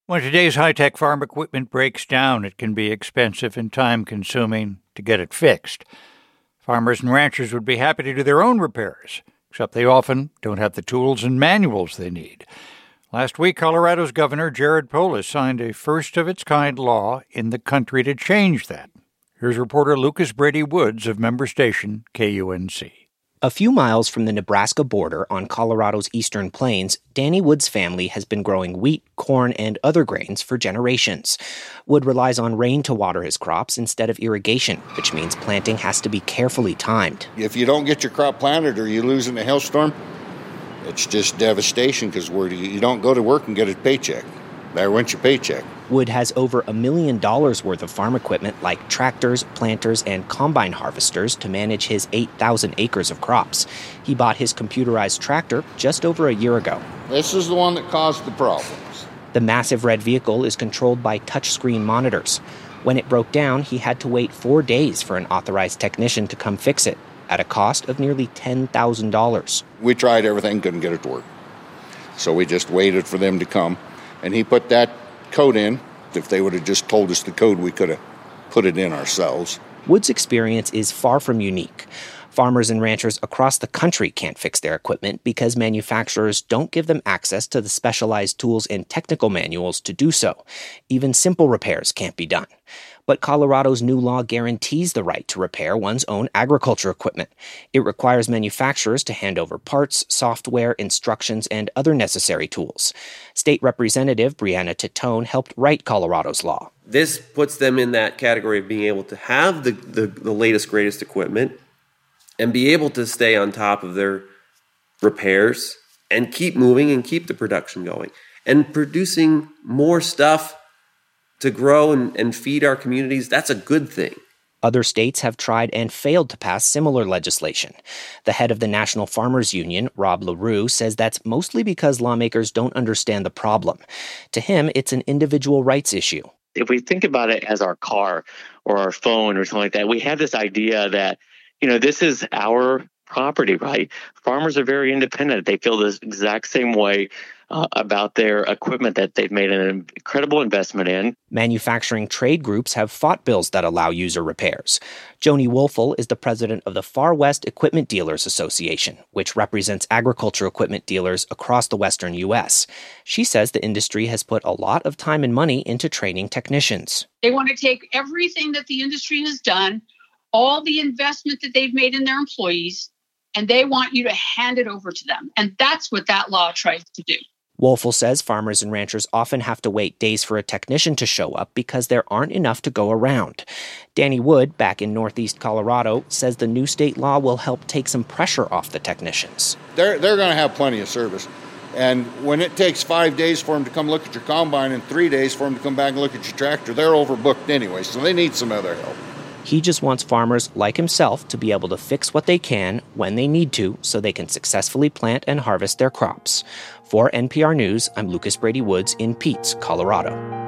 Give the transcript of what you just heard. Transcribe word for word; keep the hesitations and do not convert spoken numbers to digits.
When today's high-tech farm equipment breaks down, it can be expensive and time-consuming to get it fixed. Farmers and ranchers would be happy to do their own repairs, except they often don't have the tools and manuals they need. Last week, Colorado's Governor Jared Polis signed a first-of-its-kind law in the country to change that. Here's reporter Lucas Brady Woods of member station K U N C. A few miles from the Nebraska border on Colorado's eastern plains, Danny Wood's family has been growing wheat, corn, and other grains for generations. Wood relies on rain to water his crops instead of irrigation, which means planting has to be carefully timed. If you don't get your crop planted or you lose in a hailstorm, it's just devastation because you don't go to work and get a paycheck. There went your paycheck. Wood has over a million dollars worth of farm equipment like tractors, planters, and combine harvesters to manage his eight thousand acres of crops. He bought his computerized tractor just over a year ago. This is the one that caused the problems. The massive red vehicle is controlled by touchscreen monitors. When it broke down, he had to wait four days for an authorized technician to come fix it, at a cost of nearly ten thousand dollars. We tried everything, couldn't get it to work. So we just waited for them to come. And he put that code in. If they would have just told us the code, we could have put it in ourselves. Wood's experience is far from unique. Farmers and ranchers across the country can't fix their equipment because manufacturers don't give them access to the specialized tools and technical manuals to do so. Even simple repairs can't be done. But Colorado's new law guarantees the right to repair one's own agriculture equipment. It requires manufacturers to hand over parts, software, instructions, and other necessary tools. State Representative Brianna Titone helped write Colorado's law. This puts them in that category of being able to have the, the, the latest, greatest equipment and be able to stay on top of their repairs and keep moving and keep the production going and producing more stuff to grow and, and feed our communities. That's a good thing. Other states have tried and failed to pass similar legislation. The head of the National Farmers Union, Rob LaRue, says that's mostly because lawmakers don't understand the problem. To him, it's an individual rights issue. If we think about it as our car or our phone or something like that, we have this idea that, you know, this is our property, right? Farmers are very independent. They feel this exact same way uh, about their equipment that they've made an incredible investment in. Manufacturing trade groups have fought bills that allow user repairs. Joni Wolfel is the president of the Far West Equipment Dealers Association, which represents agriculture equipment dealers across the western U S. She says the industry has put a lot of time and money into training technicians. They want to take everything that the industry has done, all the investment that they've made in their employees, and they want you to hand it over to them. And that's what that law tries to do. Wolfel says farmers and ranchers often have to wait days for a technician to show up because there aren't enough to go around. Danny Wood, back in northeast Colorado, says the new state law will help take some pressure off the technicians. They're, they're going to have plenty of service. And when it takes five days for them to come look at your combine and three days for them to come back and look at your tractor, they're overbooked anyway, so they need some other help. He just wants farmers like himself to be able to fix what they can when they need to so they can successfully plant and harvest their crops. For N P R News, I'm Lucas Brady Woods in Peets, Colorado.